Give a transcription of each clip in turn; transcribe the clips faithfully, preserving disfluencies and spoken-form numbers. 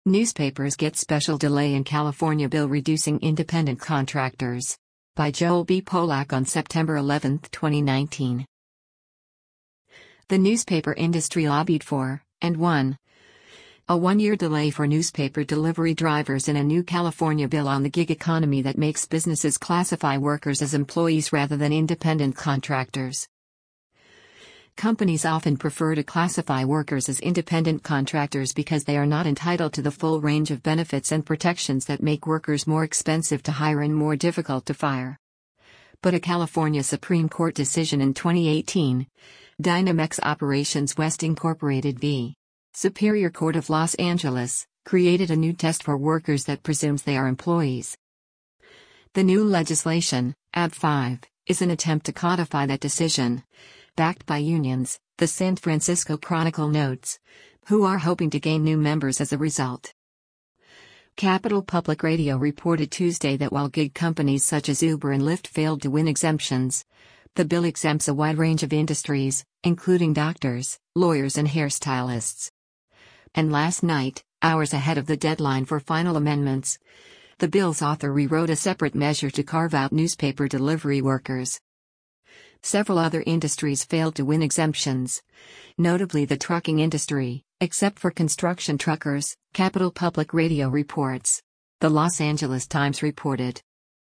Newspapers get special delay in California bill reducing independent contractors. By Joel B. Polak on September eleventh, twenty nineteen. The newspaper industry lobbied for, and won, a one-year delay for newspaper delivery drivers in a new California bill on the gig economy that makes businesses classify workers as employees rather than independent contractors. Companies often prefer to classify workers as independent contractors because they are not entitled to the full range of benefits and protections that make workers more expensive to hire and more difficult to fire. But a California Supreme Court decision in twenty eighteen, Dynamex Operations West Incorporated v. Superior Court of Los Angeles, created a new test for workers that presumes they are employees. The new legislation, A B five, is an attempt to codify that decision. Backed by unions, the San Francisco Chronicle notes, who are hoping to gain new members as a result. Capital Public Radio reported Tuesday that while gig companies such as Uber and Lyft failed to win exemptions, the bill exempts a wide range of industries, including doctors, lawyers, and hairstylists. And last night, hours ahead of the deadline for final amendments, the bill's author rewrote a separate measure to carve out newspaper delivery workers. Several other industries failed to win exemptions, notably the trucking industry, except for construction truckers, Capital Public Radio reports. The Los Angeles Times reported.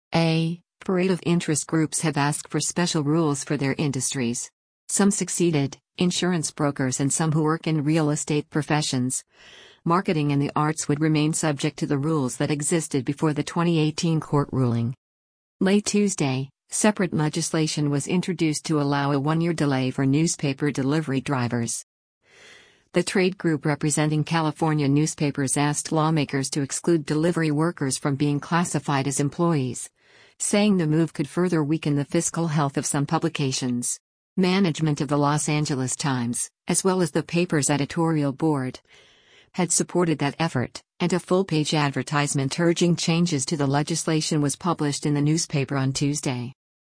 A parade of interest groups have asked for special rules for their industries. Some succeeded, insurance brokers and some who work in real estate professions. Marketing and the arts would remain subject to the rules that existed before the twenty eighteen court ruling. Late Tuesday, separate legislation was introduced to allow a one-year delay for newspaper delivery drivers. The trade group representing California newspapers asked lawmakers to exclude delivery workers from being classified as employees, saying the move could further weaken the fiscal health of some publications. Management of the Los Angeles Times, as well as the paper's editorial board, had supported that effort, and a full-page advertisement urging changes to the legislation was published in the newspaper on Tuesday.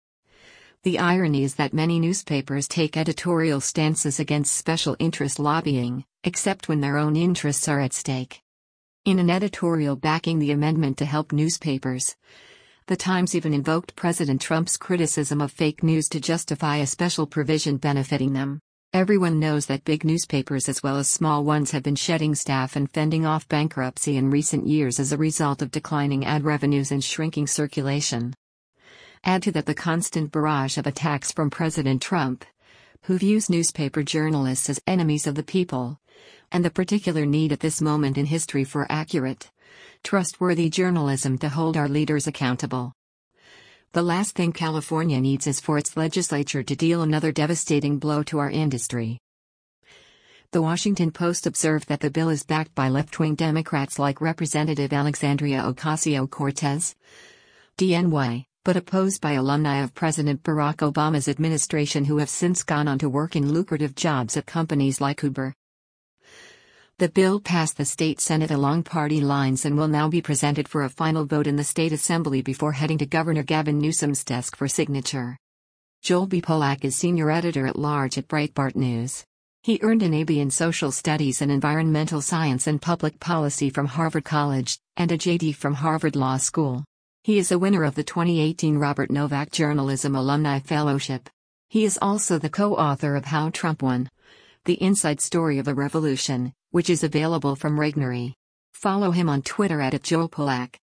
The irony is that many newspapers take editorial stances against special interest lobbying, except when their own interests are at stake. In an editorial backing the amendment to help newspapers, the Times even invoked President Trump's criticism of fake news to justify a special provision benefiting them. Everyone knows that big newspapers as well as small ones have been shedding staff and fending off bankruptcy in recent years as a result of declining ad revenues and shrinking circulation. Add to that the constant barrage of attacks from President Trump, who views newspaper journalists as enemies of the people, and the particular need at this moment in history for accurate, trustworthy journalism to hold our leaders accountable. The last thing California needs is for its legislature to deal another devastating blow to our industry. The Washington Post observed that the bill is backed by left-wing Democrats like Representative Alexandria Ocasio-Cortez, D N Y, but opposed by alumni of President Barack Obama's administration who have since gone on to work in lucrative jobs at companies like Uber. The bill passed the state Senate along party lines and will now be presented for a final vote in the state assembly before heading to Governor Gavin Newsom's desk for signature. Joel B. Polak is senior editor-at-large at Breitbart News. He earned an A B in social studies and environmental science and public policy from Harvard College, and a J D from Harvard Law School. He is a winner of the twenty eighteen Robert Novak Journalism Alumni Fellowship. He is also the co-author of How Trump Won: The Inside Story of a Revolution, which is available from Regnery. Follow him on Twitter at Joel Polak.